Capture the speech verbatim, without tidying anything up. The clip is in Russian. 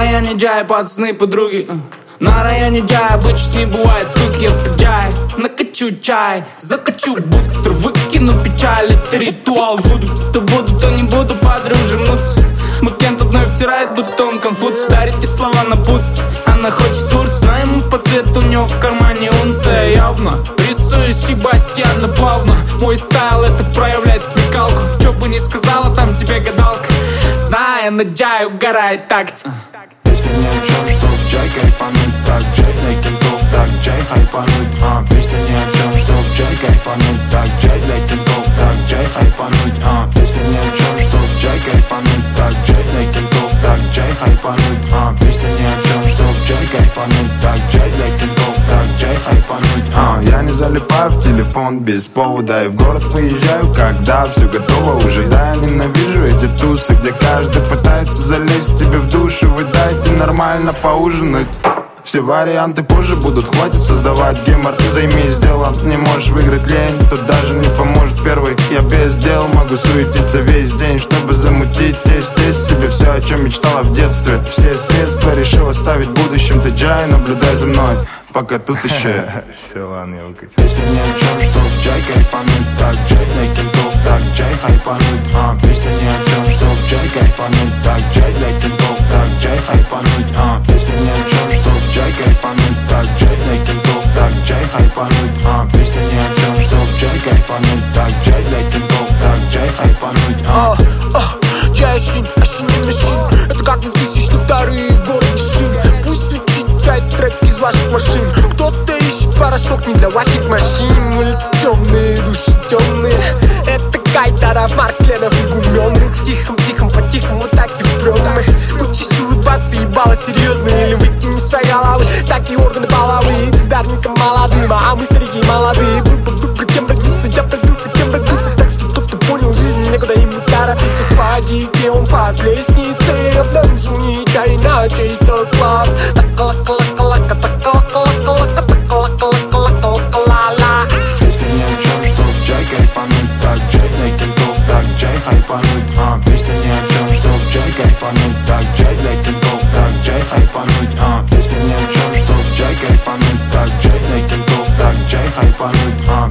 районе Джай, пацаны, подруги. На районе Джай обычно не бывает скуки. Это Джай, накачу чай, закачу бутер, выкину печаль. Это ритуал вуду. То буду, то не буду, подружимуться. Макент одной втирает, будто он конфуц. Дарите слова на путстве, она хочет турц. Знаем по цвету, у него в кармане унция. Явно рисую Себастьяна плавно. Мой стайл это проявлять смекалку. Чё бы ни сказала, там тебе гадалка. Зная на Джай, угорает такт. Песня ни о чем, чтоб Джай кайфануть. Так, Джай для кентов, так, Джай хайпануть. А, песня ни о чем, чтоб Джай кайфануть. Так, Джай для кентов, так, Джай хайпануть. А, песня ни о чем, чтоб Джай кайфануть. Так, Джай для кентов, так, Джай хайпануть. А, песня ни о чем, чтоб Джай кайфануть. Так, Джай для кентов, так, Джай хайпануть. А, я не залипаю в телефон без повода. И в город выезжаю, когда все готово уже. Да, я ненавижу эти тусы, где каждый пытается залезть тебе в душу. Вы дайте нормально поужинать. Все варианты позже будут, хватит создавать гемор. Займись делом, не можешь выиграть лень. Тут даже не поможет первый. Я без дел могу суетиться весь день, чтобы замутить тесть, тесть себе все, о чем мечтала в детстве. Все средства решил оставить в будущем. Ты Джай, наблюдай за мной, пока тут еще. Все, ладно, я выкатил. Песня ни о чем, чтоб Джай кайфануть. Так, Джай для кентов, так, Джай хайпануть. А, песня ни о чем, чтоб Джай кайфануть. Так, Джай для кентов, так, Джай хайпануть. А, песня ни о чем, чтоб Джай кайфануть. Так, Джай для кентов, так, Джай хайпануть. А, песня ни о чем, чтоб Джай кайфануть. Так, Джай для кентов, так, Джай хайпануть. А, Джай ощущение, ощущение мужчин. Это как двухтысячные вторые в городе шин. Пусть звучит Джай трек из ваших машин. Кто-то ищет порошок не для ваших машин. Улицы темные, души темные. Это Кайдаров, Маркленов и Гумен. Тихом-тихом, по-тихому, вот так и прем мы. Учись улыбаться, ебало серьезно. Или выкини свои головы, так и органы половые. Бездарникам молодым, а мы старики молодые. Выбор, выбор, кем родился, я родился, кем родился. Так что кто-то понял жизнь, некуда ему торопиться. В падике он под лестницей обнаружил не чай на чей-то клад. Так-ла-ка-ла-ка-ла-ка, так-ла-ка-ла-ка-ла-ка, так-ла-ка-ла-ка-ла-ка-ла-ла. песня ни о чем, чтоб Джай кайфануть. Так, Джай для кентов, так, Джай хайпануть. А, песня ни о чем, чтоб Джай кайфануть. Так, Джай для кентов, так, Джай хайпануть. А, песня ни о чем, чтоб Джай кайфануть. Так, Джай для кентов, так, Джай хайпануть. А,